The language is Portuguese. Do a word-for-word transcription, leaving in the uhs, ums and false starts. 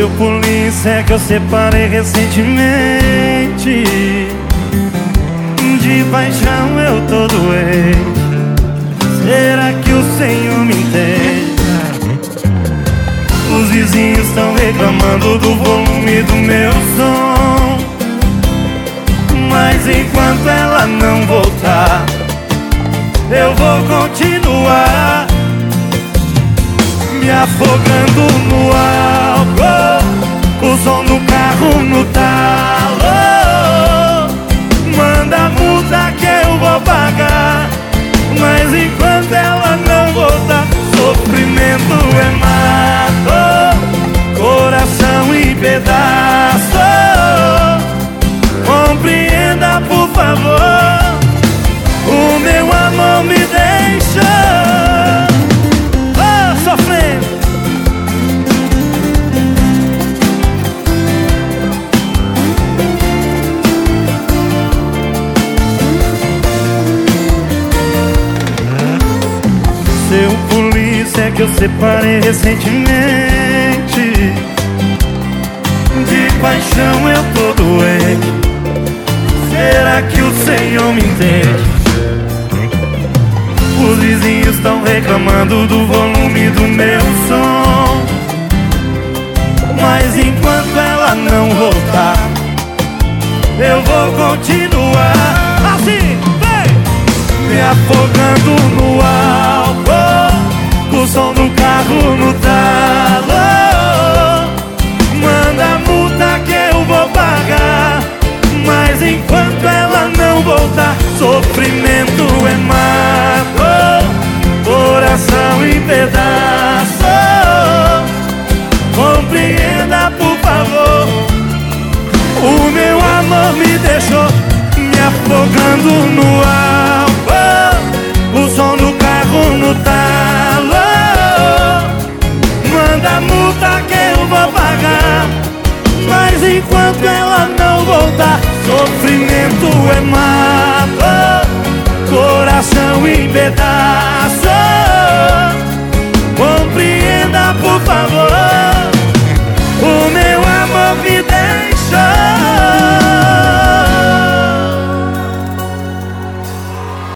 Seu polícia que eu separei recentemente, de paixão eu tô doente. Será que o Senhor me entende? Os vizinhos estão reclamando do volume do meu som, mas enquanto ela não voltar, eu vou continuar me afogando no álcool, o som do carro no talo. Manda a multa que eu vou pagar, mas enquanto ela não voltar, sofrimento é mato, coração em pedaço. Compreenda, por favor, o meu amor me deixa oh, sofrendo. Seu polícia que eu separei recentemente, de paixão eu tô doente. Será que o Senhor me entende? Os vizinhos estão reclamando do volume do meu som, mas enquanto ela não voltar, eu vou continuar assim, vem! Me afogando no álcool, o som do carro no talo. Manda a multa que eu vou pagar, mas enquanto ela não voltar, sofrimento é mato, coração em pedaço. Compreenda, por favor, o meu amor me deixou me afogando no álcool, o som do carro no talo. Manda a multa que eu vou pagar, mas enquanto ela não voltar, sofrimento é mato, coração em pedaços.